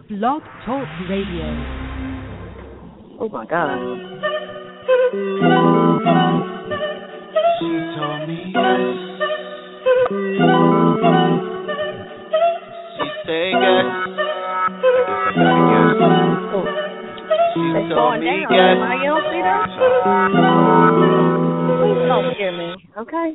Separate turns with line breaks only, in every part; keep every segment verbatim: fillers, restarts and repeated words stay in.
Blog Talk Radio.
Oh my God.
She told me yes. She said yes. I guess I gotta guess.
Oh.
She
They
told
going
me
down.
yes.
Am I, you don't see that? Please don't hear me, okay?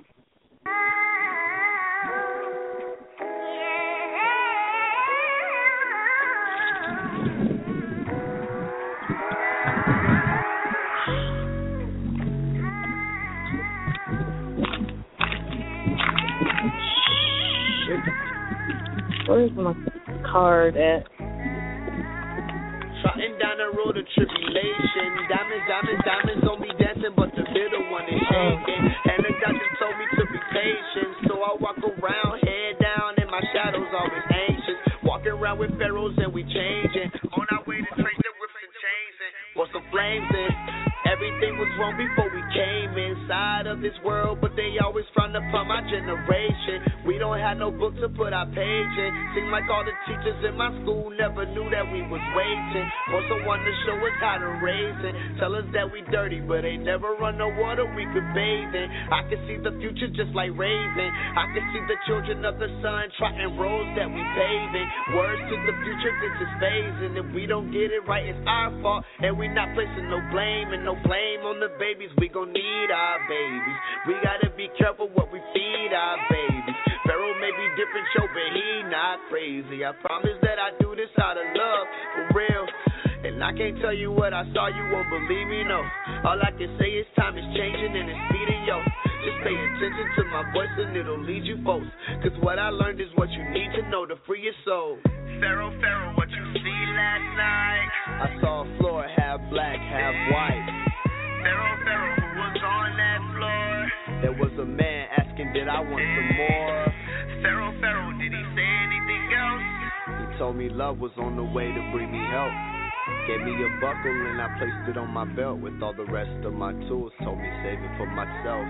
Where's my card at?
Trotting down the road of tribulation. Diamonds, diamonds, diamonds on me dancing, but the little one is shaking. And the doctor told me to be patient. So I walk around, head down, and my shadow's always anxious. Walking around with pharaohs and we changing. On our way to trade the whips and chains and pour some flames in. Everything was wrong before we came inside of this world, but they always frown upon my generation. We don't have no book to put our page in. Seem like all the teachers in my school never knew that we was waiting for someone to show us how to raise it. Tell us that we dirty, but they never run no water we could bathe in. I can see the future just like Raven. I can see the children of the sun trotting roads that we paving. Words to the future, this is phasing. If we don't get it right, it's our fault, and we not placing no blame and no blame on the babies. We gon' need our babies. We gotta be careful what we feed our babies. Pharaoh may be different, yo, but he not crazy. I promise that I do this out of love, for real. And I can't tell you what I saw, you won't believe me, no. All I can say is time is changing and it's speeding, yo. Just pay attention to my voice and it'll lead you folks. Cause what I learned is what you need to know to free your soul. Pharaoh, Pharaoh, what you see last night? I saw a floor half black, half white. Pharaoh, Pharaoh, who was on that floor? There was a man asking, did I want some more? Pharaoh, Pharaoh, did he say anything else? He told me love was on the way to bring me help. Gave me a buckle and I placed it on my belt with all the rest of my tools. Told me save it for myself.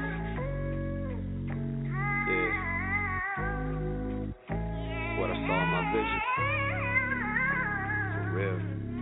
Yeah. What I saw in my vision. For real.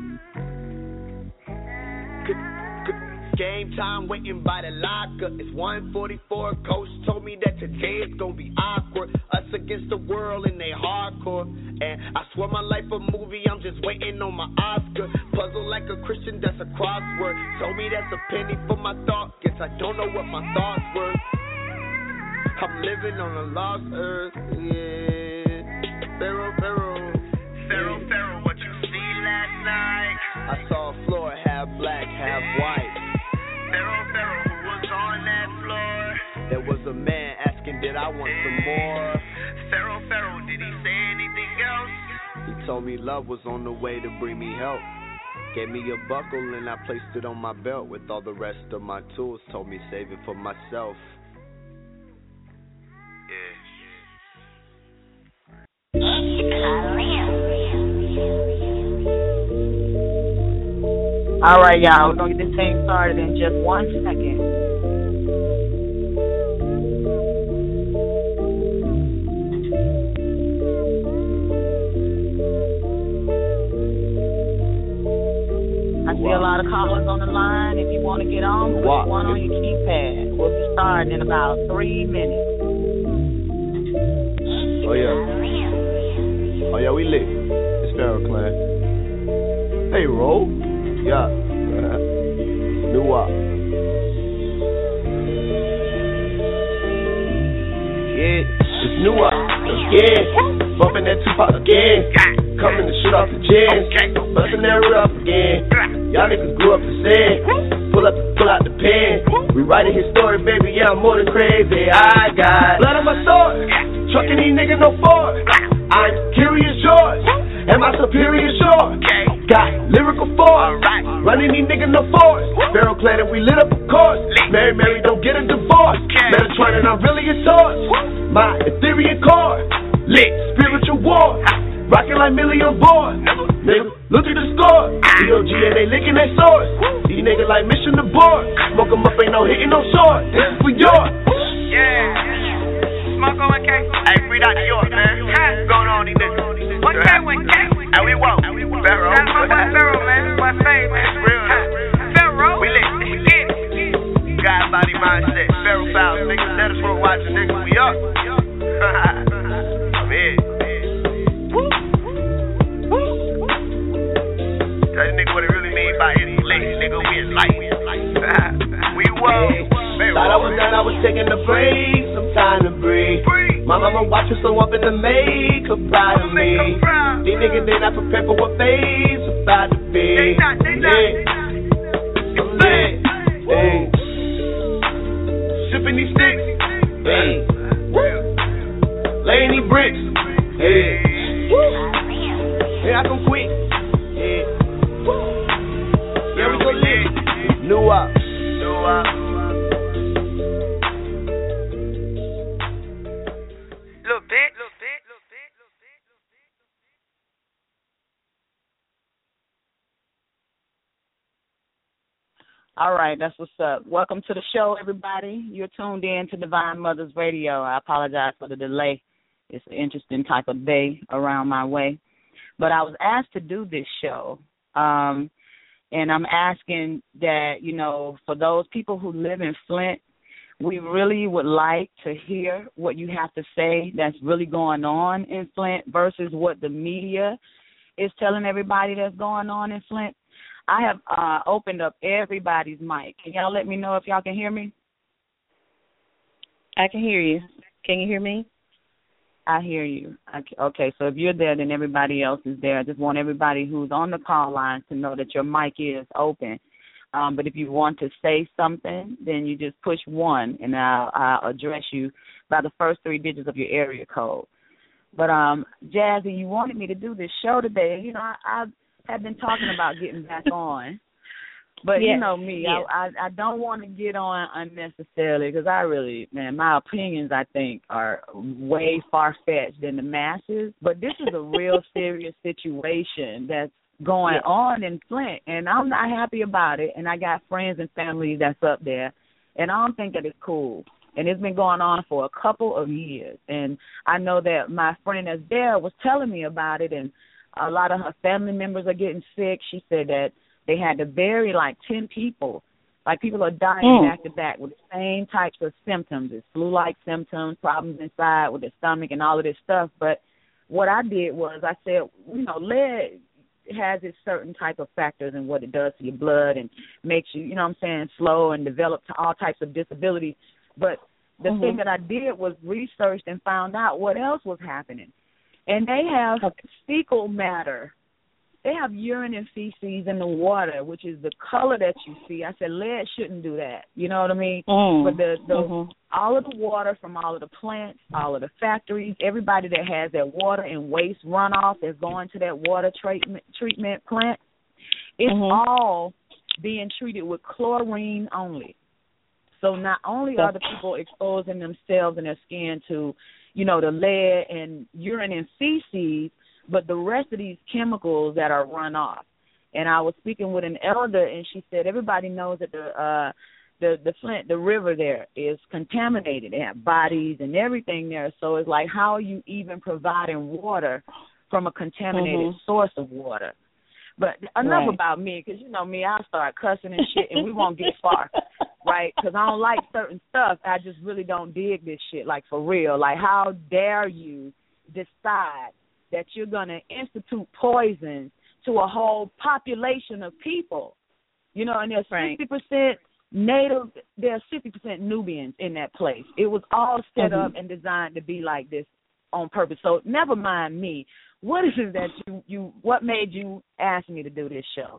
Game time waiting by the locker. It's one forty-four. Coach told me that today it's gonna be awkward. Us against the world and they hardcore. And I swear my life a movie, I'm just waiting on my Oscar. Puzzle like a Christian, that's a crossword. Told me that's a penny for my thought. Guess I don't know what my thoughts were. I'm living on a lost earth, yeah. Pharaoh, Pharaoh. Pharaoh, Pharaoh, what you see last night? I saw a floor half black, half white. Pharaoh, Pharaoh, who was on that floor? There was a man asking, did I want some more? Pharaoh, Pharaoh, did he say anything else? He told me love was on the way to bring me help. Gave me a buckle and I placed it on my belt with all the rest of my tools. Told me save it for myself.
All right, y'all. We're going to get this thing started in just one second. I see a lot of callers on the line. If you want to get on, put
Wow.
one on your keypad. We'll be starting in about three minutes.
Oh, yeah. Oh, yeah, we lit. It's Pharaoh Clan. Hey, Ro. Yeah. New up. Yeah, it's new up again. Bumping that Tupac again. Coming to shoot off the gins. Busting that root up again. Y'all niggas grew up to sin. Pull up, pull out the pen. We writing his story, baby. Yeah, I'm more than crazy. I got blood on my sword. Trucking these niggas no Ford. I'm Curious George. Am I superior sure? Got lyrical force. Running these niggas no force. Pharaoh Clan and we lit up a course. Mary, Mary, don't get a divorce. Metatron and I'm really a source. My ethereal core. Lit spiritual war. Rockin' like million boys. Nigga, look at the score. D O G and they licking their swords. These niggas like mission to board. Smoke them up, ain't no hitting no short. This is for yours.
Yeah. Smoke on K. Hey, free out New York, man. What's going on, these niggas? What K with K? And we won't. Illuminati mindset. Pharaoh Fowls, niggas. Let us work watching, niggas. We up. Man. Woo. Woo. Tell you nigga what it really mean by intellect, nigga. We enlightened. We won.
Thought I was done, I was taking a break, some time to breathe. My mama watching, so up in the make her proud of me. These niggas, they not prepared for what phase about to be.
They not, they not.
I'm lit, hey. Sipping these sticks, hey. Laying these bricks, hey. Hey, I come quick, hey. Yeah, we go lit. New up,
new up. Little bit, little bit, little bit, little bit, little bit.
All right, that's what's up. Welcome to the show, everybody. You're tuned in to Divine Mothers Radio. I apologize for the delay. It's an interesting type of day around my way. But I was asked to do this show, um, and I'm asking that, you know, for those people who live in Flint, we really would like to hear what you have to say that's really going on in Flint versus what the media is telling everybody that's going on in Flint. I have uh, opened up everybody's mic. Can y'all let me know if y'all can hear me?
I can hear you. Can you hear me?
I hear you. Okay, so if you're there, then everybody else is there. I just want everybody who's on the call line to know that your mic is open. Um, but if you want to say something, then you just push one, and I'll, I'll address you by the first three digits of your area code. But, um, Jazzy, you wanted me to do this show today. You know, I, I have been talking about getting back on. But yes, you know me, yes. I, I I don't want to get on unnecessarily because I really, man, my opinions, I think, are way far-fetched than the masses. But this is a real serious situation that's going yes. on in Flint, and I'm not happy about it. And I got friends and family that's up there, and I don't think that it's cool. And it's been going on for a couple of years. And I know that my friend that's there was telling me about it, and a lot of her family members are getting sick. She said that they had to bury like ten people. Like people are dying mm. back to back with the same types of symptoms. It's flu-like symptoms, problems inside with the stomach and all of this stuff. But what I did was I said, you know, lead has its certain type of factors and what it does to your blood and makes you, you know what I'm saying, slow and develop to all types of disabilities. But the mm-hmm. thing that I did was researched and found out what else was happening. And they have fecal matter. They have urine and feces in the water, which is the color that you see. I said lead shouldn't do that. You know what I mean? Mm. But the, the mm-hmm. all of the water from all of the plants, all of the factories, everybody that has that water and waste runoff that's going to that water treatment treatment plant, it's mm-hmm. all being treated with chlorine only. So not only are the people exposing themselves and their skin to, you know, the lead and urine and feces, but the rest of these chemicals that are run off. And I was speaking with an elder, and she said everybody knows that the uh, the the Flint, the river there is contaminated. They have bodies and everything there. So it's like, how are you even providing water from a contaminated mm-hmm. source of water? But enough right. about me, because you know me, I'll start cussing and shit, and we won't get far, right? Because I don't like certain stuff. I just really don't dig this shit, like for real. Like, how dare you decide that you're going to institute poisons to a whole population of people? You know, and there's right. sixty percent Native, there's fifty percent Nubians in that place. It was all set mm-hmm. up and designed to be like this on purpose. So never mind me. What is it that you, you what made you ask me to do this show?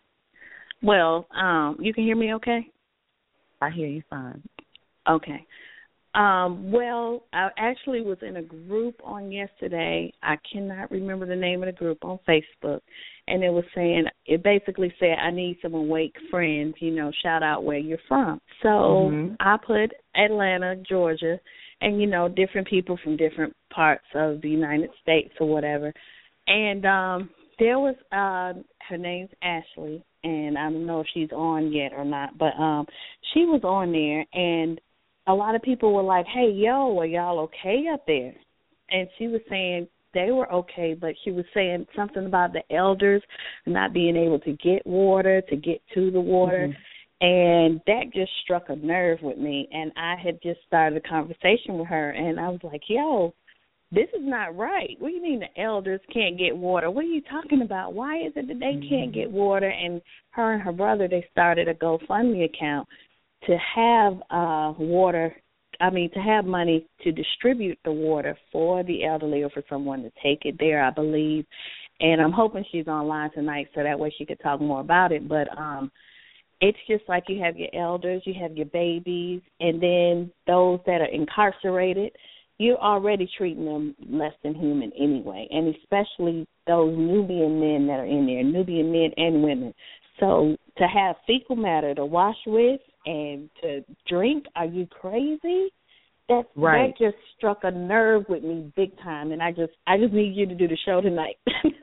Well, um, you can hear me okay?
I hear you fine.
Okay. Um, well, I actually was in a group on yesterday. I cannot remember the name of the group on Facebook. And it was saying, it basically said, I need some awake friends, you know, shout out where you're from. So mm-hmm. I put Atlanta, Georgia, and, you know, different people from different parts of the United States or whatever. And um, there was, uh, her name's Ashley, and I don't know if she's on yet or not, but um, she was on there, and a lot of people were like, hey, yo, are y'all okay up there? And she was saying they were okay, but she was saying something about the elders not being able to get water, to get to the water. Mm-hmm. And that just struck a nerve with me. And I had just started a conversation with her, and I was like, yo, this is not right. What do you mean the elders can't get water? What are you talking about? Why is it that they can't get water? And her and her brother, they started a GoFundMe account to have uh, water, I mean, to have money to distribute the water for the elderly or for someone to take it there, I believe. And I'm hoping she's online tonight so that way she could talk more about it. But um, it's just like you have your elders, you have your babies, and then those that are incarcerated, you're already treating them less than human anyway, and especially those Nubian men that are in there, Nubian men and women. So to have fecal matter to wash with and to drink, are you crazy? That,
right.
that just struck a nerve with me big time, and I just I just need you to do the show tonight.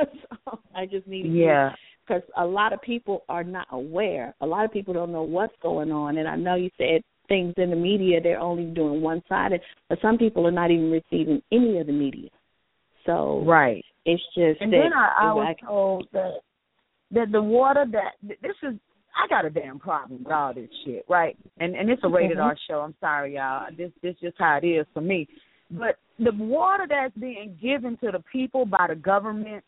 So I just need you.
Yeah.
Because a lot of people are not aware. A lot of people don't know what's going on. And I know you said things in the media, they're only doing one-sided, but some people are not even receiving any of the media. So
right.
it's just
and
that.
then I, I was
I,
told that, that the water that, this is, I got a damn problem with all this shit, right? And and it's a rated
mm-hmm.
R show. I'm sorry, y'all. This this just how it is for me. But the water that's being given to the people by the government,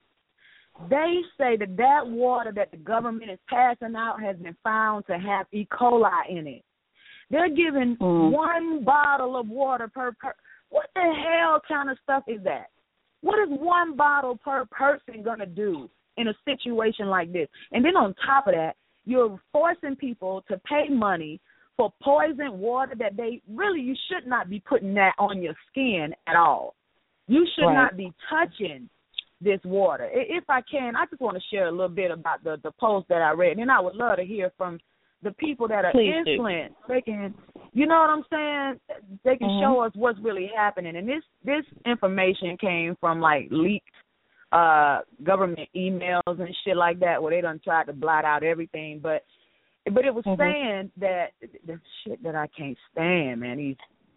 they say that that water that the government is passing out has been found to have E. coli in it. They're giving mm. one bottle of water per per. What the hell kind of stuff is that? What is one bottle per person going to do in a situation like this? And then on top of that, you're forcing people to pay money for poisoned water that they really, you should not be putting that on your skin at all. You should
right.
not be touching this water. If I can, I just want to share a little bit about the, the post that I read, and then I would love to hear from the people that are
Please
influenced. Do. They can, you know what I'm saying? They can mm-hmm. show us what's really happening. And this, this information came from, like, leaked uh, government emails and shit like that where they done tried to blot out everything. But but it was mm-hmm. saying that the shit that I can't stand, man, these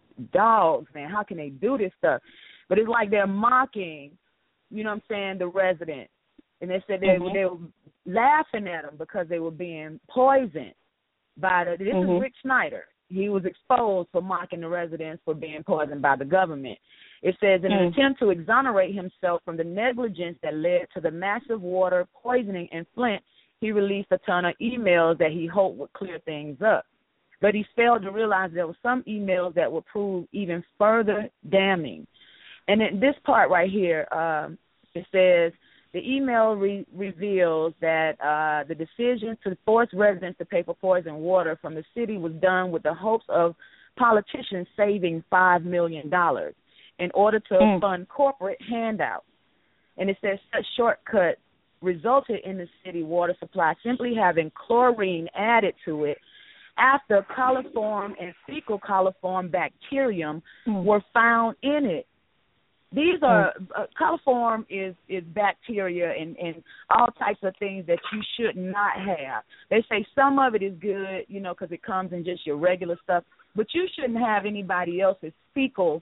dogs, man, how can they do this stuff? But it's like they're mocking, you know what I'm saying, the residents. And they said they, mm-hmm. they were laughing at them because they were being poisoned by the, this mm-hmm. is Rick Snyder. He was exposed for mocking the residents for being poisoned by the government. It says, in an mm. attempt to exonerate himself from the negligence that led to the massive water poisoning in Flint, he released a ton of emails that he hoped would clear things up. But he failed to realize there were some emails that would prove even further damning. And in this part right here, um, it says, the email re- reveals that uh, the decision to force residents to pay for poisoned water from the city was done with the hopes of politicians saving five million dollars in order to mm. fund corporate handouts. And it says such shortcut resulted in the city water supply simply having chlorine added to it after coliform and fecal coliform bacterium mm. were found in it. These are, uh, coliform is, is bacteria and, and all types of things that you should not have. They say some of it is good, you know, because it comes in just your regular stuff, but you shouldn't have anybody else's fecal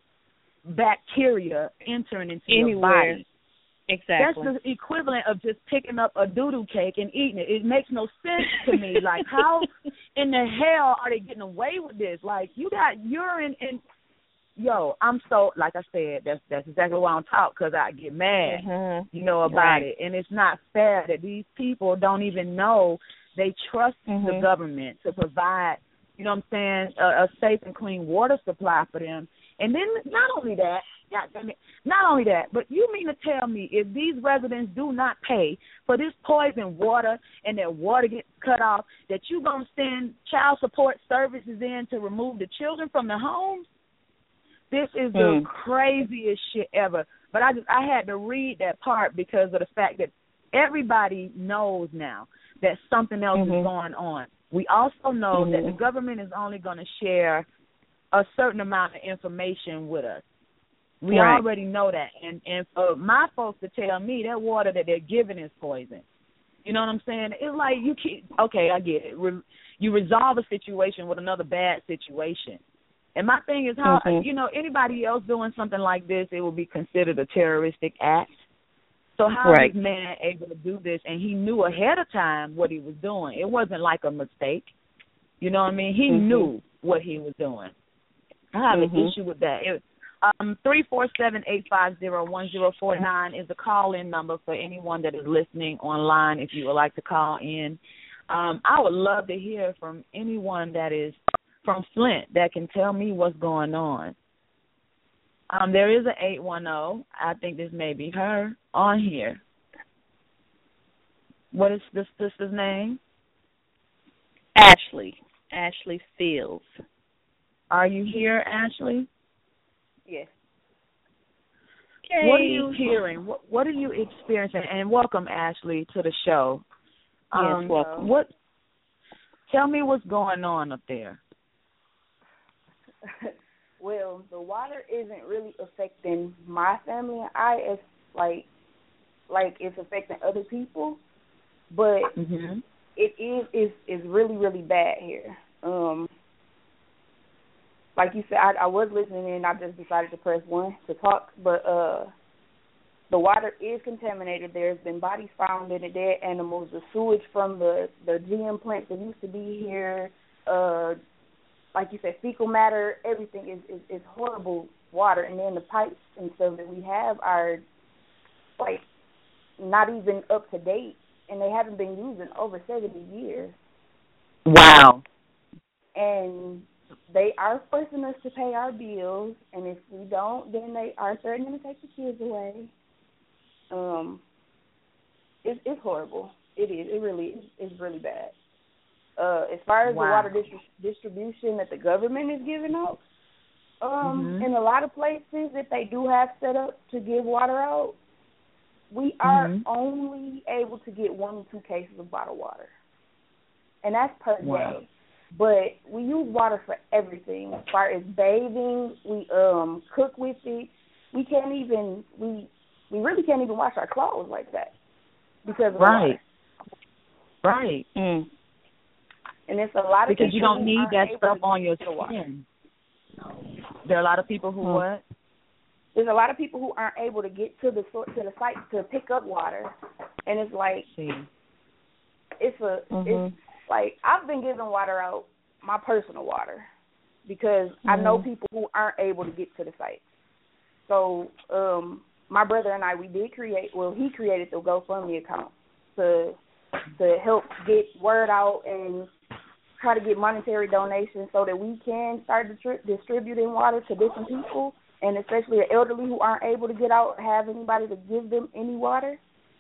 bacteria entering into
Anywhere.
your body.
Exactly.
That's the equivalent of just picking up a doo-doo cake and eating it. It makes no sense to me. Like, how in the hell are they getting away with this? Like, you got urine and... Yo, I'm so, like I said, that's that's exactly why I don't talk, because I get mad, mm-hmm. you know, about right. it. And it's not fair that these people don't even know they trust mm-hmm. the government to provide, you know what I'm saying, a, a safe and clean water supply for them. And then not only that, God, not only that, but you mean to tell me if these residents do not pay for this poison water and their water gets cut off, that you're going to send child support services in to remove the children from the homes? This is the mm. craziest shit ever. But I just I had to read that part because of the fact that everybody knows now that something else mm-hmm. is going on. We also know mm-hmm. that the government is only going to share a certain amount of information with us. We right. already know that. And, and for my folks to tell me that water that they're giving is poison, you know what I'm saying? It's like you keep, okay, I get it. Re, you resolve a situation with another bad situation. And my thing is how, mm-hmm. you know, anybody else doing something like this, it would be considered a terroristic act. So how right. is this man able to do this? And he knew ahead of time what he was doing. It wasn't like a mistake. You know what I mean? He mm-hmm. knew what he was doing. I have mm-hmm. an issue with that. It, um, three four seven, eight five zero, one zero four nine is the call-in number for anyone that is listening online if you would like to call in. Um, I would love to hear from anyone that is from Flint that can tell me what's going on. Um, there is an eight one zero. I think this may be her on here. What is this sister's name?
Ashley. Ashley Fields.
Are you here, Ashley?
Yes.
Okay. What are you hearing? What, what are you experiencing? And welcome, Ashley, to the show. Um,
yes, welcome.
What? Tell me what's going on up there.
Well, the water isn't really affecting my family and I as like like it's affecting other people, but
mm-hmm.
it is is is really really bad here. Um, like you said, I, I was listening and I just decided to press one to talk, but uh, the water is contaminated. There's been bodies found in it, dead animals, the sewage from the, the G M plants that used to be here, uh, like you said, fecal matter, everything is, is, is horrible water. And then the pipes and stuff that we have are, like, not even up to date, and they haven't been used in over seventy years.
Wow.
And they are forcing us to pay our bills, and if we don't, then they are threatening to take the kids away. Um, it's, it's horrible. It is. It really is. It's really bad. Uh, as far as
wow.
the water distri- distribution that the government is giving out, um, mm-hmm. in a lot of places that they do have set up to give water out, we are mm-hmm. only able to get one or two cases of bottled water, and that's per
wow.
day. But we use water for everything. As far as bathing, we um, cook with it. We can't even we we really can't even wash our clothes like that because of
right,
the water.
right.
Mm. And it's a lot of
because
people
you don't need that stuff on your
skin.
There are a lot of people who
hmm.
what?
There's a lot of people who aren't able to get to the to the site to pick up water, and it's like
See.
it's a
mm-hmm.
it's like I've been giving water out, my personal water, because
mm-hmm.
I know people who aren't able to get to the site. So um, my brother and I, we did create, well, he created the GoFundMe account to to help get word out and try to get monetary donations so that we can start distri- distributing water to different people, and especially the elderly who aren't able to get out, have anybody to give them any water.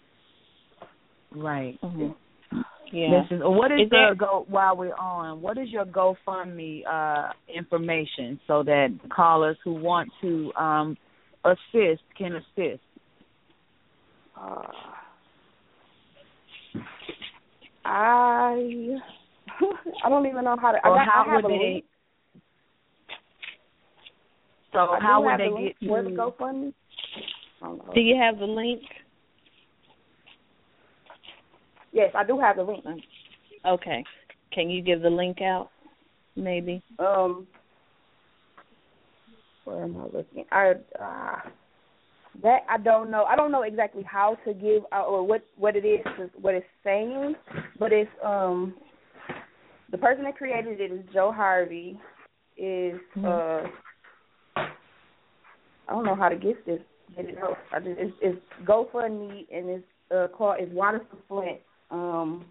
Right.
Mm-hmm. Yeah.
This is, what is,
is
the
there,
go while we're on? What is your GoFundMe uh, information so that callers who want to um, assist can assist?
Uh, I I don't even know how to.
Or
I got,
how
I have
would
a
they?
link.
So
I
how would
the
they
link
get
for
to
the GoFundMe? I don't know.
do you have the link?
Yes, I do have the link.
Okay. Can you give the link out, maybe?
Um, where am I looking? I uh, that I don't know. I don't know exactly how to give out or what, what it is, what it's saying, but it's um the person that created it is Joe Harvey. Is
mm-hmm.
uh I don't know how to get this get it out. I just, it's, it's GoFundMe and it's uh called it's Water for Flint. Um,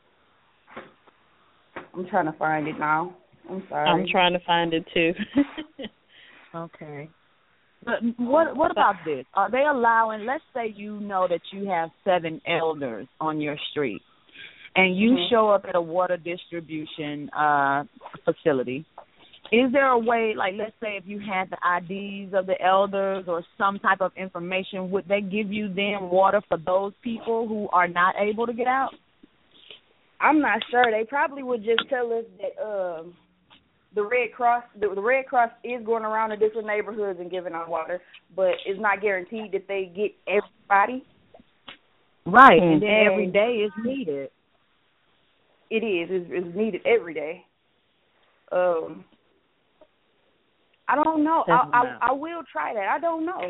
I'm trying to find it now. I'm sorry.
I'm trying to find it too.
Okay. But what what about this? Are they allowing, let's say you know that you have seven elders on your street and you mm-hmm. show up at a water distribution uh, facility. Is there a way, like let's say if you had the I Ds of the elders or some type of information, would they give you then water for those people who are not able to get out?
I'm not sure. They probably would just tell us that um, the Red Cross, the, the Red Cross is going around to different neighborhoods and giving out water, but it's not guaranteed that they get everybody.
Right, and, and then every day is needed.
It is. It's, it's needed every day. Um. I don't know. I, I I will try that. I don't know.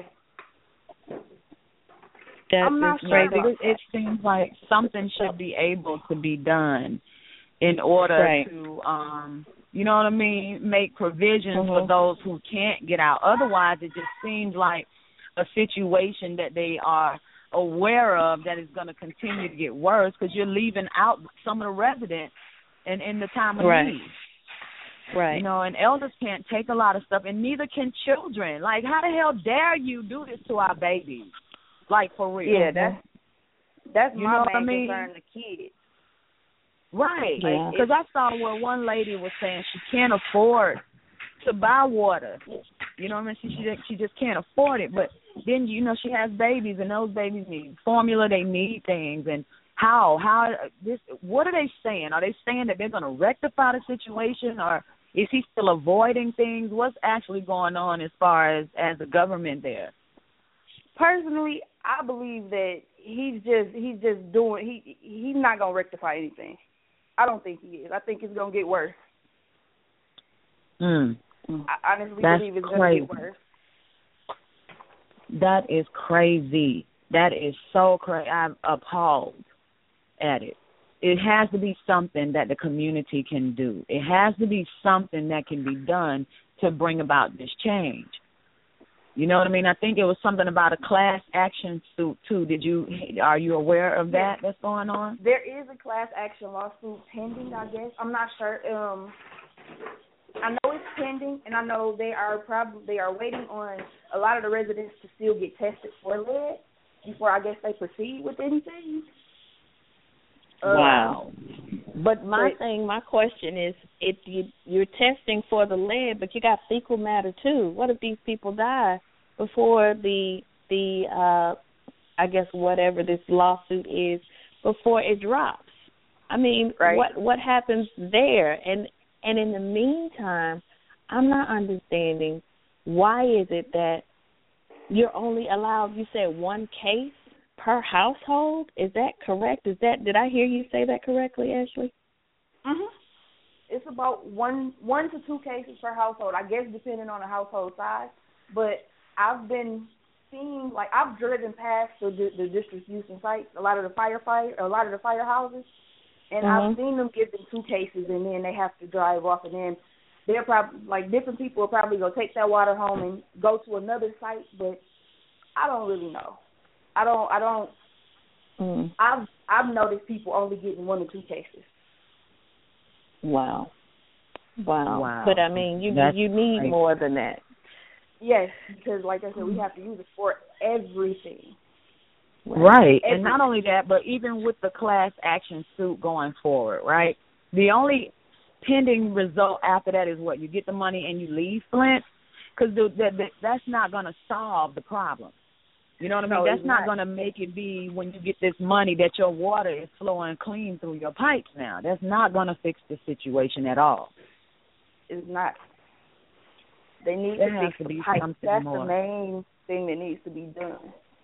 That
I'm not
is
sure.
It, it seems like something should be able to be done in order
right.
to, um, you know what I mean, make provisions
mm-hmm.
for those who can't get out. Otherwise, it just seems like a situation that they are aware of that is going to continue to get worse because you're leaving out some of the residents in, in the time of
right.
need.
Right.
You know, and elders can't take a lot of stuff, and neither can children. Like, how the hell dare you do this to our babies? Like, for real.
Yeah, that's that's
you
my
know
main
what I mean?
concern, the kids.
Right.
Yeah.
Because I saw where one lady was saying she can't afford to buy water. You know what I mean? She, she she just can't afford it. But then, you know, she has babies, and those babies need formula. They need things. And how? How? This? What are they saying? Are they saying that they're going to rectify the situation, or is he still avoiding things? What's actually going on as far as, as the government there?
Personally, I believe that he's just he's just doing he he's not gonna rectify anything. I don't think he is. I think it's gonna get worse.
Mm.
I honestly
That's
believe it's
crazy.
gonna get worse.
That is crazy. That is so crazy. I'm appalled at it. It has to be something that the community can do. It has to be something that can be done to bring about this change. You know what I mean? I think it was something about a class action suit too. Did you? Are you aware of that that's going on?
There is a class action lawsuit pending, I guess. I'm not sure. Um, I know it's pending, and I know they are probably they are waiting on a lot of the residents to still get tested for lead before I guess they proceed with anything.
Wow.
Um,
but my
but,
thing, my question is, if you, you're testing for the lead, but you got fecal matter too, what if these people die before the, the uh, I guess whatever this lawsuit is, before it drops? I mean,
right.
what what happens there? And and in the meantime, I'm not understanding, why is it that you're only allowed, you said one case per household? Is that correct? Is that, did I hear you say that correctly, Ashley?
Mhm. It's about one one to two cases per household, I guess, depending on the household size. But I've been seeing, like, I've driven past the, the distribution sites, a lot of the firefight, a lot of the firehouses, and
mm-hmm.
I've seen them give them two cases, and then they have to drive off, and then they're probably, like, different people will probably go take that water home and go to another site, but I don't really know. I don't, I don't,
mm.
I've, I've noticed people only getting one or two cases.
Wow. Wow.
Wow.
But, I mean, you
That's
you need
crazy.
more than that.
Yes, because, like I said, we have to use it for everything.
Right.
Everything.
And not only that, but even with the class action suit going forward, right? The only pending result after that is what? You get the money and you leave Flint? Because that's not going to solve the problem. You know what I mean?
No,
that's
it's
not,
not.
going to make it be, when you get this money, that your water is flowing clean through your pipes now. That's not going to fix the situation at all.
It's not. They need
There
to
has
fix
to
the
be
pipes.
something
That's
more.
the main thing that needs to be done.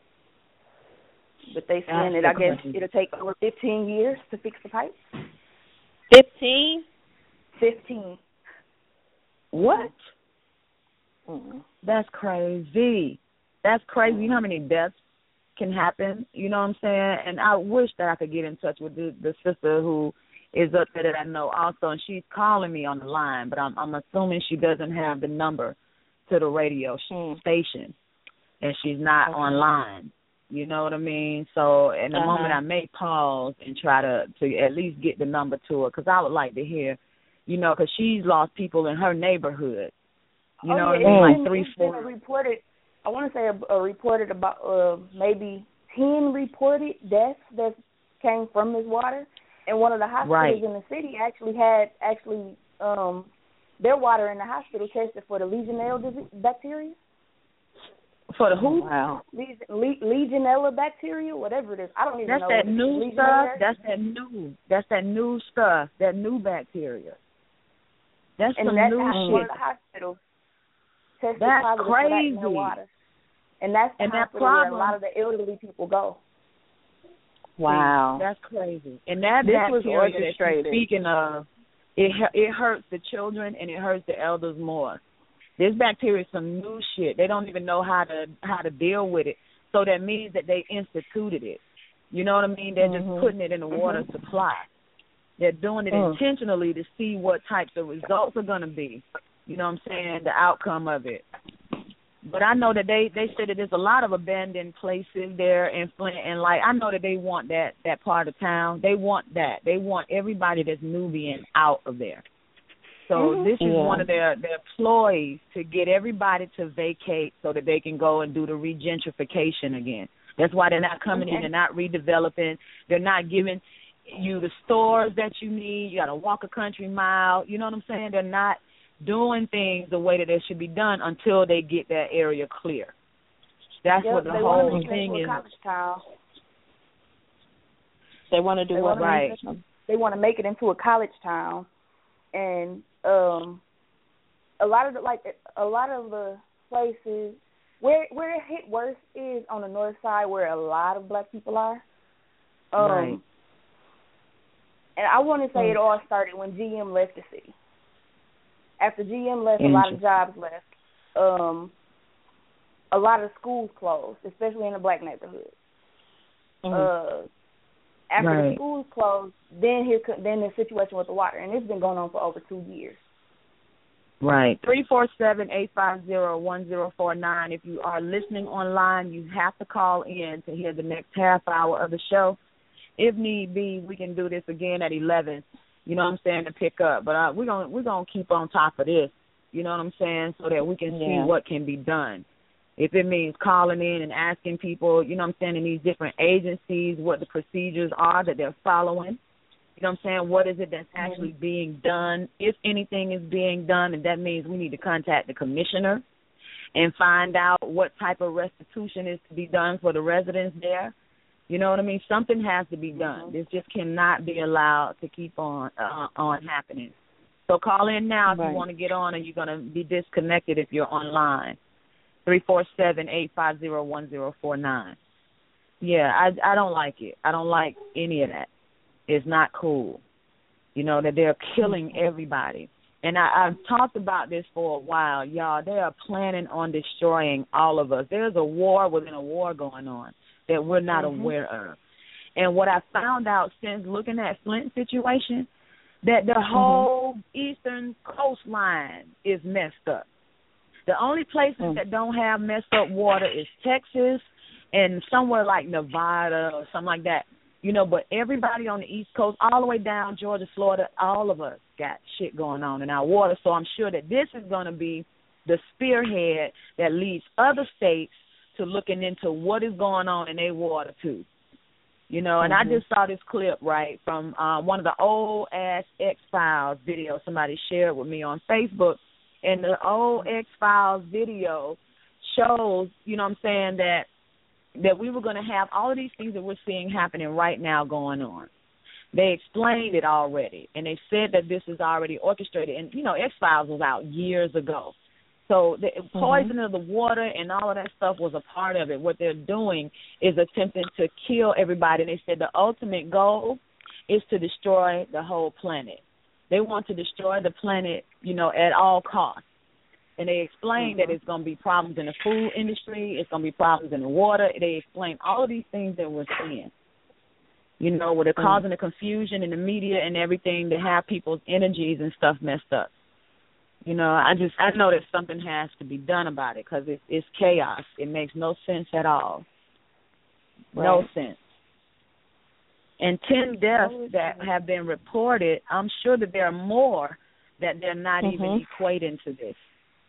But they
That's
saying that
the
I guess
question.
it'll take over fifteen years to fix the pipes.
Fifteen?
Fifteen.
What?
Mm-hmm.
That's crazy. That's crazy. You know how many deaths can happen? You know what I'm saying? And I wish that I could get in touch with the, the sister who is up there that I know also, and she's calling me on the line, but I'm, I'm assuming she doesn't have the number to the radio
Mm.
station, and she's not
Okay.
online. You know what I mean? So in a
Uh-huh.
moment, I may pause and try to, to at least get the number to her, because I would like to hear, you know, because she's lost people in her neighborhood. You
oh,
know
yeah,
what I mean? Like
been,
three,
it's
four.
been a reported, I want to say a, a reported about uh, maybe ten reported deaths that came from this water. And one of the hospitals
Right.
in the city actually had actually um, their water in the hospital tested for the Legionella disease, bacteria.
For the who?
Wow.
Legion, Le- Legionella bacteria, whatever it is. I don't even
That's
know.
that
what it is.
new
Legionella?
stuff. That's that new. That's that new stuff. That new bacteria. That's
and
some
that's
new
how one
shit.
of the hospitals tested
That's
positive for that in their
crazy.
water. And that's the
And that
hospital where a
problem-
lot of the elderly people go.
Wow.
That's crazy. And that
This was
bacteria that
orchestrated.
you're speaking of, it it hurts the children and it hurts the elders more. This bacteria is some new shit. They don't even know how to how to deal with it. So that means that they instituted it. You know what I mean? They're
Mhm.
just putting it in the water
Mhm.
supply. They're doing it
Mm.
intentionally to see what types of results are going to be. You know what I'm saying? The outcome of it. But I know that they, they said that there's a lot of abandoned places there in Flint, and like I know that they want that, that part of town. They want that. They want everybody that's Nubian out of there. So
mm-hmm.
this is
yeah.
one of their, their ploys to get everybody to vacate so that they can go and do the regentrification again. That's why they're not coming
okay.
in. They're not redeveloping. They're not giving you the stores that you need. You got to walk a country mile. You know what I'm saying? They're not doing things the way that they should be done until they get that area clear. That's
yep,
what the
they
whole
want to
thing
make it
is.
into a college town.
They want to do
they
what?
Right.
Make, they want to make it into a college town, and um, a lot of the, like a lot of the places where where it hit worse is on the north side, where a lot of black people are. Um,
right.
And I want to say
mm.
it all started when G M left the city. After G M left, a lot of jobs left. Um, a lot of schools closed, especially in the black neighborhoods.
Mm.
Uh, after
right.
the schools closed, then here, then the situation with the water, and it's been going on for over two years.
Right. three four seven, eight five zero, one zero four nine. If you are listening online, you have to call in to hear the next half hour of the show. If need be, we can do this again at eleven. You know what I'm saying, to pick up. But uh, we're going we're gonna keep on top of this, you know what I'm saying, so that we can
yeah.
see what can be done. If it means calling in and asking people, you know what I'm saying, in these different agencies, what the procedures are that they're following. You know what I'm saying, what is it that's actually mm-hmm. being done. If anything is being done, and that means we need to contact the commissioner and find out what type of restitution is to be done for the residents there. You know what I mean? Something has to be done. Mm-hmm. This just cannot be allowed to keep on uh, on happening. So call in now if
right.
you want to get on, and you're going to be disconnected if you're online. three four seven, eight five zero, one zero four nine. Yeah, I, I don't like it. I don't like any of that. It's not cool. You know, that they're killing everybody. And I, I've talked about this for a while, y'all. They are planning on destroying all of us. There's a war within a war going on that we're not mm-hmm. aware of. And what I found out since looking at Flint situation, that the whole mm-hmm. eastern coastline is messed up. The only places mm-hmm. that don't have messed up water is Texas and somewhere like Nevada or something like that. You know, but everybody on the East Coast, all the way down Georgia, Florida, all of us got shit going on in our water. So I'm sure that this is going to be the spearhead that leads other states to looking into what is going on in their water, too. You know, and mm-hmm. I just saw this clip, right, from uh, one of the old-ass X-Files videos somebody shared with me on Facebook. And the old X-Files video shows, you know what I'm saying, that that we were going to have all of these things that we're seeing happening right now going on. They explained it already, and they said that this is already orchestrated. And, you know, X-Files was out years ago. So the mm-hmm. poisoning of the water and all of that stuff was a part of it. What they're doing is attempting to kill everybody. And they said the ultimate goal is to destroy the whole planet. They want to destroy the planet, you know, at all costs. And they explained mm-hmm. that it's going to be problems in the food industry. It's going to be problems in the water. They explain all of these things that we're seeing, you know, where they're mm-hmm. causing the confusion in the media and everything to have people's energies and stuff messed up. You know, I just, I know that something has to be done about it because it, it's chaos. It makes no sense at all. Right. No sense. And ten deaths that have been reported, I'm sure that there are more that they're not mm-hmm. even equating to this.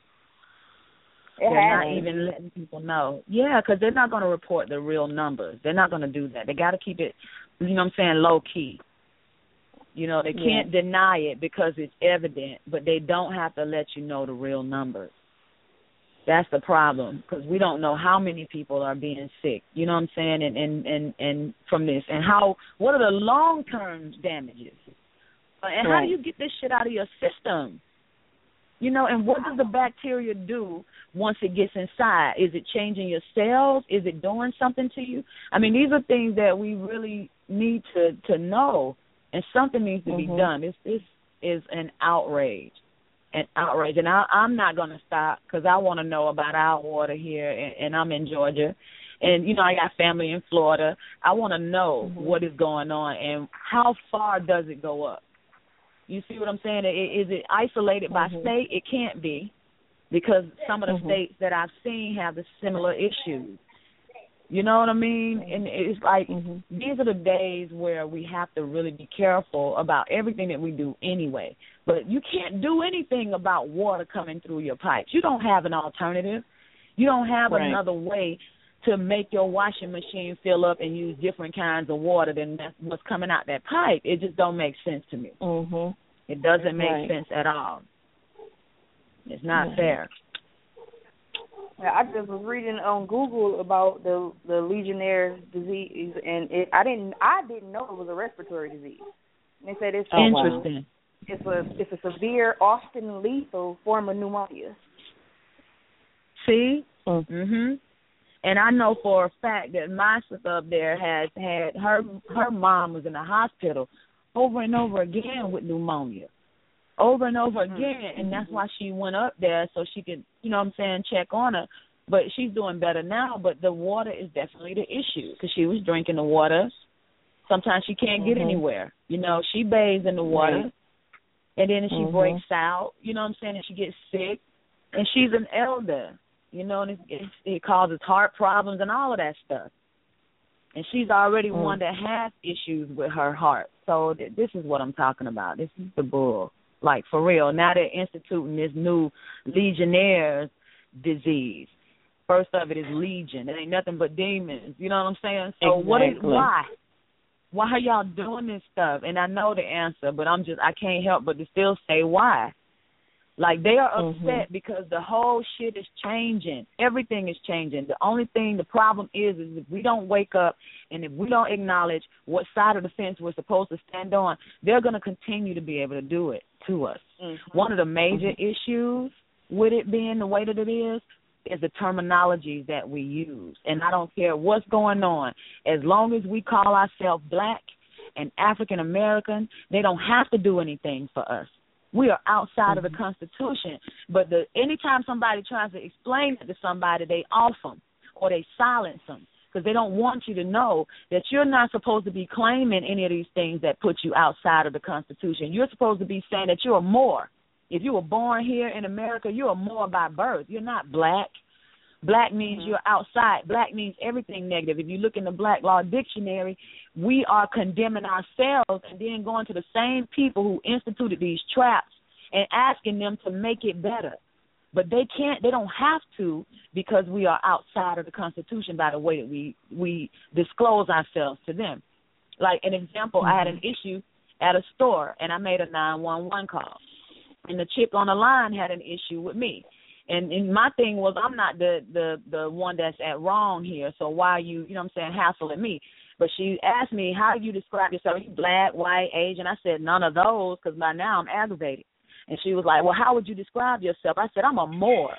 It
they're
has.
not even letting people know. Yeah, because they're not going to report the real numbers. They're not going to do that. They got to keep it, you know what I'm saying, low-key. You know, they can't yeah. deny it because it's evident, but they don't have to let you know the real numbers. That's the problem, because we don't know how many people are being sick, you know what I'm saying, and, and, and, and from this, and how, what are the long-term damages? And right. how do you get this shit out of your system? You know, and what does the bacteria do once it gets inside? Is it changing your cells? Is it doing something to you? I mean, these are things that we really need to, to know, and something needs to mm-hmm. be done. This, this is an outrage, an outrage. And I, I'm not going to stop because I want to know about our water here, and, and I'm in Georgia. And, you know, I got family in Florida. I want to know mm-hmm. what is going on and how far does it go up. You see what I'm saying? Is it isolated by mm-hmm. state? It can't be, because some of the mm-hmm. states that I've seen have the similar issues. You know what I mean? And it's like mm-hmm. these are the days where we have to really be careful about everything that we do anyway. But you can't do anything about water coming through your pipes. You don't have an alternative. You don't have right. another way to make your washing machine fill up and use different kinds of water than what's coming out that pipe. It just don't make sense to me.
Mm-hmm.
It doesn't make
right.
sense at all. It's not mm-hmm. fair.
Yeah, I just was reading on Google about the the Legionnaire's disease, and it, I didn't I didn't know it was a respiratory disease. And they said it's
oh, interesting.
It's a it's a severe, often lethal form of pneumonia.
See, mhm. And I know for a fact that my sister up there has had her her mom was in the hospital over and over again with pneumonia. Over and over again, and that's why she went up there, so she could, you know what I'm saying, check on her. But she's doing better now, but the water is definitely the issue, because she was drinking the water. Sometimes she can't mm-hmm. get anywhere. You know, she bathes in the water, right. and then she mm-hmm. breaks out, you know what I'm saying, and she gets sick. And she's an elder, you know, and it, it, it causes heart problems and all of that stuff. And she's already mm. one that has issues with her heart. So th- this is what I'm talking about. This is the bull. Like, for real. Now they're instituting this new Legionnaire's disease. First of it is Legion. It ain't nothing but demons. You know what I'm saying? So
exactly.
what is, why? Why are y'all doing this stuff? And I know the answer, but I'm just, I can't help but to still say why. Like, they are upset mm-hmm. because the whole shit is changing. Everything is changing. The only thing, the problem is, is if we don't wake up and if we don't acknowledge what side of the fence we're supposed to stand on, they're going to continue to be able to do it to us. Mm-hmm. One of the major mm-hmm. issues with it being the way that it is is the terminologies that we use. And I don't care what's going on. As long as we call ourselves black and African American, they don't have to do anything for us. We are outside mm-hmm. of the Constitution. But the anytime somebody tries to explain it to somebody, they off them or they silence them, because they don't want you to know that you're not supposed to be claiming any of these things that put you outside of the Constitution. You're supposed to be saying that you're more. If you were born here in America, you're more by birth. You're not black. Black means mm-hmm. you're outside. Black means everything negative. If you look in the Black Law Dictionary, we are condemning ourselves and then going to the same people who instituted these traps and asking them to make it better. But they can't, they don't have to, because we are outside of the Constitution by the way that we, we disclose ourselves to them. Like an example, mm-hmm. I had an issue at a store, and I made a nine one one call. And the chick on the line had an issue with me. And, and my thing was, I'm not the, the, the one that's at wrong here, so why are you, you know what I'm saying, hassling me? But she asked me, how do you describe yourself? Are you black, white, Asian? I said, none of those, because by now I'm aggravated. And she was like, well, how would you describe yourself? I said, I'm a Moor.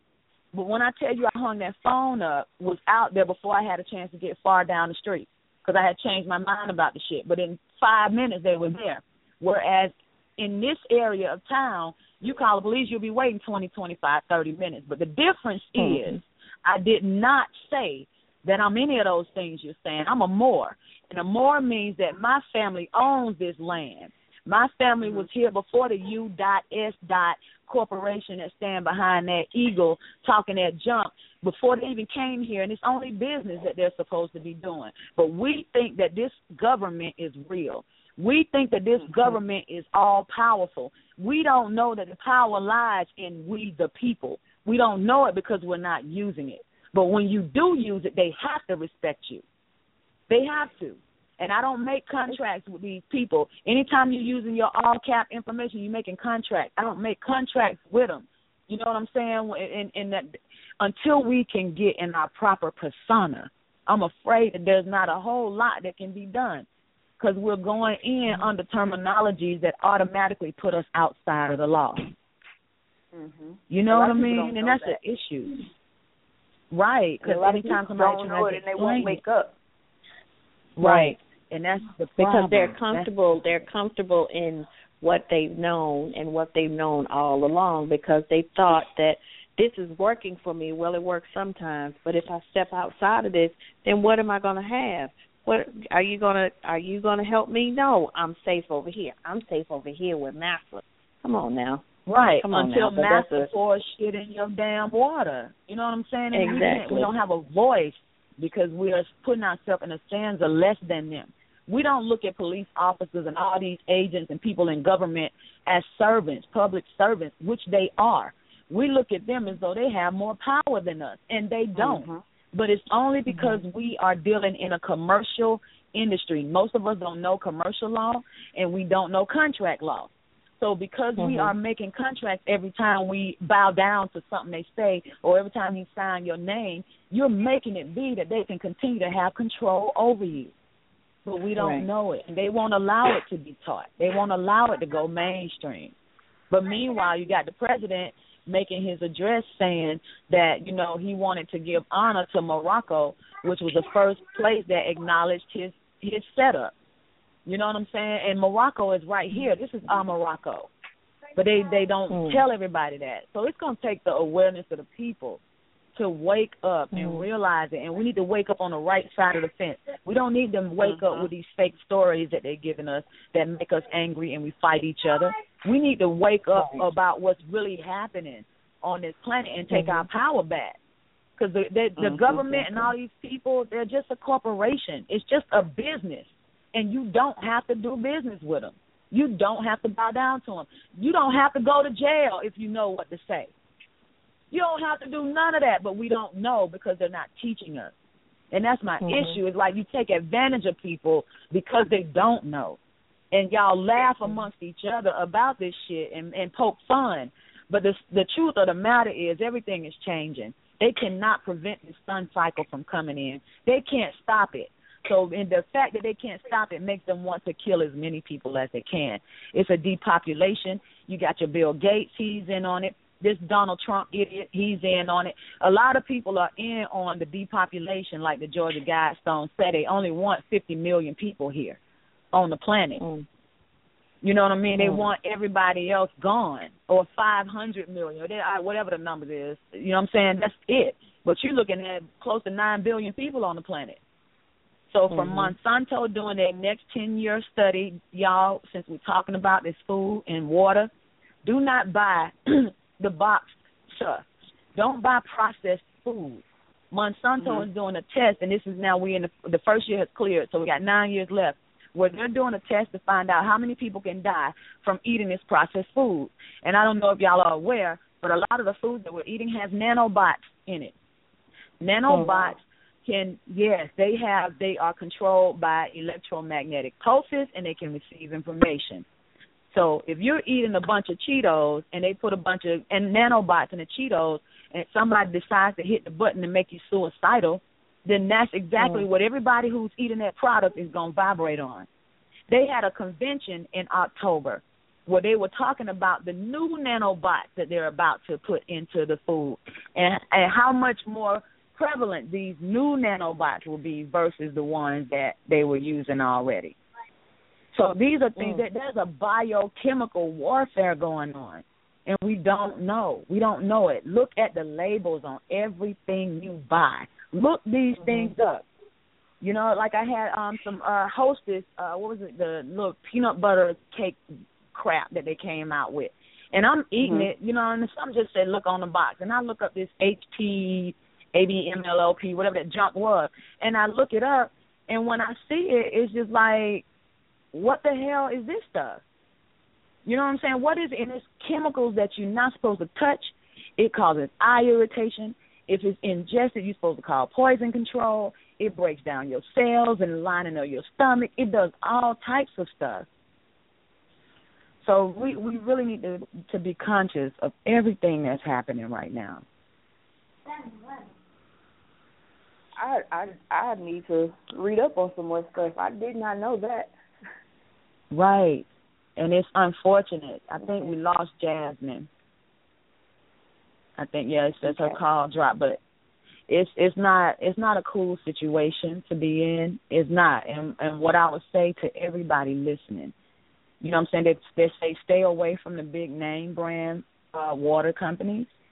But when I tell you I hung that phone up, was out there before I had a chance to get far down the street, because I had changed my mind about the shit. But in five minutes, they were there. Whereas in this area of town, you call the police, you'll be waiting twenty, twenty-five, thirty minutes. But the difference mm-hmm. is I did not say that I'm any of those things you're saying. I'm a Moor. And a Moor means that my family owns this land. My family was here before the U S corporation that stand behind that eagle talking that junk, before they even came here, and it's only business that they're supposed to be doing. But we think that this government is real. We think that this government is all-powerful. We don't know that the power lies in we, the people. We don't know it because we're not using it. But when you do use it, they have to respect you. They have to. And I don't make contracts with these people. Anytime you're using your all-cap information, you're making contracts. I don't make contracts with them. You know what I'm saying? And, and that until we can get in our proper persona, I'm afraid that there's not a whole lot that can be done, because we're going in under terminologies that automatically put us outside of the law. Mm-hmm. You know what I mean? And that's that. An issue. Right, because anytime somebody tries to
it, they won't wake up.
Right. And that's the problem.
Because they're comfortable. That's, they're comfortable in what they've known and what they've known all along, because they thought that this is working for me. Well, it works sometimes, but if I step outside of this, then what am I going to have? What are you gonna Are you gonna help me? No, I'm safe over here. I'm safe over here with Massa. Come on now.
Right.
Come on
Until
now.
Massa pours shit in your damn water. You know what I'm saying? And
exactly.
We, we don't have a voice because we are putting ourselves in a stanza less than them. We don't look at police officers and all these agents and people in government as servants, public servants, which they are. We look at them as though they have more power than us, and they don't. Mm-hmm. But it's only because mm-hmm. we are dealing in a commercial industry. Most of us don't know commercial law, and we don't know contract law. So because mm-hmm. we are making contracts every time we bow down to something they say or every time you sign your name, you're making it be that they can continue to have control over you. But we don't right. know it, and they won't allow it to be taught. They won't allow it to go mainstream. But meanwhile, you got the president making his address saying that, you know, he wanted to give honor to Morocco, which was the first place that acknowledged his, his setup. You know what I'm saying? And Morocco is right here. This is our Morocco. But they, they don't mm. tell everybody that. So it's going to take the awareness of the people to wake up and mm. realize it. And we need to wake up on the right side of the fence. We don't need them to wake uh-huh. up with these fake stories that they're giving us that make us angry and we fight each other. We need to wake up right. about what's really happening on this planet and take mm-hmm. our power back. Because the, the, the mm-hmm. government and all these people, they're just a corporation. It's just a business. And you don't have to do business with them. You don't have to bow down to them. You don't have to go to jail if you know what to say. You don't have to do none of that, but we don't know because they're not teaching us. And that's my mm-hmm. issue. It's like you take advantage of people because they don't know. And y'all laugh amongst each other about this shit and, and poke fun. But the, the truth of the matter is everything is changing. They cannot prevent the sun cycle from coming in. They can't stop it. So and the fact that they can't stop it makes them want to kill as many people as they can. It's a depopulation. You got your Bill Gates. He's in on it. This Donald Trump idiot, he's in on it. A lot of people are in on the depopulation, like the Georgia Guidestones said. They only want fifty million people here on the planet. Mm. You know what I mean? Mm. They want everybody else gone, or five hundred million, or they, whatever the number is. You know what I'm saying? That's it. But you're looking at close to nine billion people on the planet. So from mm-hmm. Monsanto doing their next ten-year study, y'all, since we're talking about this food and water, do not buy the boxed stuff. Don't buy processed food. Monsanto mm-hmm. is doing a test, and this is now we in the, the first year has cleared, so we got nine years left, where they're doing a test to find out how many people can die from eating this processed food. And I don't know if y'all are aware, but a lot of the food that we're eating has nanobots in it. Nanobots mm-hmm. can, yes, they have, they are controlled by electromagnetic pulses, and they can receive information. So if you're eating a bunch of Cheetos and they put a bunch of and nanobots in the Cheetos and somebody decides to hit the button and make you suicidal, then that's exactly mm. what everybody who's eating that product is going to vibrate on. They had a convention in October where they were talking about the new nanobots that they're about to put into the food and, and how much more prevalent these new nanobots will be versus the ones that they were using already. So these are things that there's a biochemical warfare going on, and we don't know. We don't know it. Look at the labels on everything you buy. Look these mm-hmm. things up. You know, like I had um, some uh, Hostess, uh, what was it, the little peanut butter cake crap that they came out with. And I'm eating mm-hmm. it, you know, and some just said, look on the box. And I look up this H P, A B M L L P, whatever that junk was, and I look it up, and when I see it, it's just like, what the hell is this stuff? You know what I'm saying? What is it? And it's chemicals that you're not supposed to touch. It causes eye irritation. If it's ingested, you're supposed to call poison control. It breaks down your cells and the lining of your stomach. It does all types of stuff. So we, we really need to, to be conscious of everything that's happening right now.
I, I, I need to read up on some more stuff. I did not know that.
Right, and it's unfortunate. I think we lost Jasmine. I think yeah, it's just her call dropped, but it's it's not it's not a cool situation to be in. It's not, and and what I would say to everybody listening, you know what I'm saying? They, they say stay away from the big name brand uh, water companies,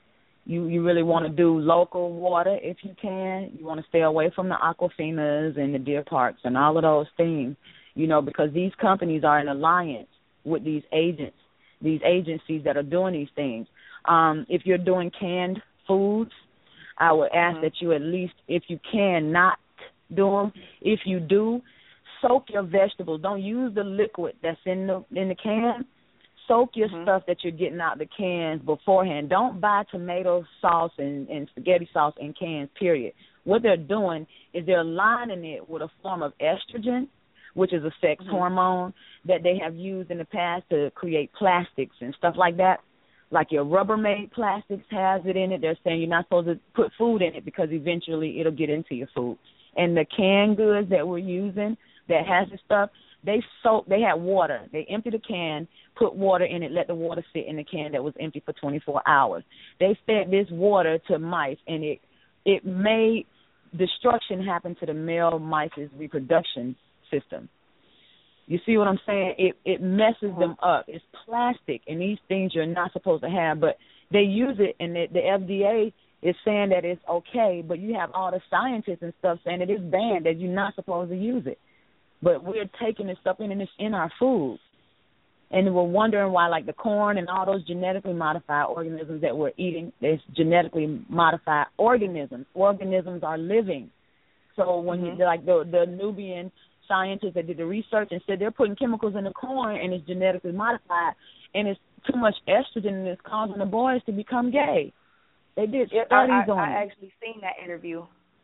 You you really want to do local water if you can. You want to stay away from the Aquafinas and the Deer Parks and all of those things, you know, because these companies are in alliance with these agents, these agencies that are doing these things. Um, if you're doing canned foods, I would ask mm-hmm. that you at least, if you can, not do them. If you do, soak your vegetables. Don't use the liquid that's in the in the can. Soak your mm-hmm. stuff that you're getting out the cans beforehand. Don't buy tomato sauce and, and spaghetti sauce in cans, period. What they're doing is they're aligning it with a form of estrogen, which is a sex mm-hmm. hormone that they have used in the past to create plastics and stuff like that. Like your Rubbermaid plastics has it in it. They're saying you're not supposed to put food in it because eventually it'll get into your food. And the canned goods that we're using that has this stuff, they soak, they had water. They emptied the can, put water in it, let the water sit in the can that was empty for twenty-four hours. They fed this water to mice, and it it made destruction happen to the male mice's reproduction system. You see what I'm saying? It it messes them up. It's plastic, and these things you're not supposed to have, but they use it, and the, the F D A is saying that it's okay, but you have all the scientists and stuff saying that it's banned, that you're not supposed to use it. But we're taking this stuff in, and it's in our food. And we're wondering why, like the corn and all those genetically modified organisms that we're eating, there's genetically modified organisms. Organisms are living. So when mm-hmm. you, like the, the Nubian scientists that did the research and said they're putting chemicals in the corn and it's genetically modified, and it's too much estrogen and it's causing the boys to become gay. They did studies
I, I,
on
I
it.
I actually seen that interview.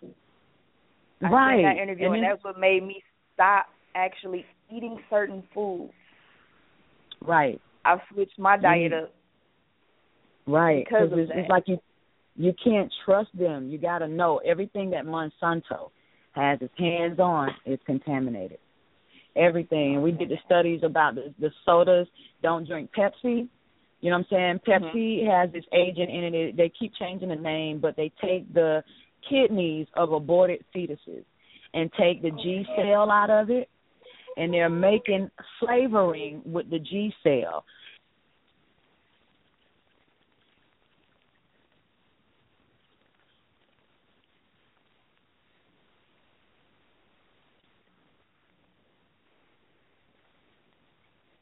I
right.
seen that interview, and,
and
that's what made me stop actually eating certain foods.
Right.
I've switched my diet
mm.
up.
Right.
Because of
it's,
that.
It's like you you can't trust them. You got to know everything that Monsanto has its hands on is contaminated. Everything. And we did the studies about the, the sodas. Don't drink Pepsi. You know what I'm saying? Pepsi mm-hmm. has this agent in it. They keep changing the name, but they take the kidneys of aborted fetuses and take the G cell out of it, and they're making flavoring with the G cell.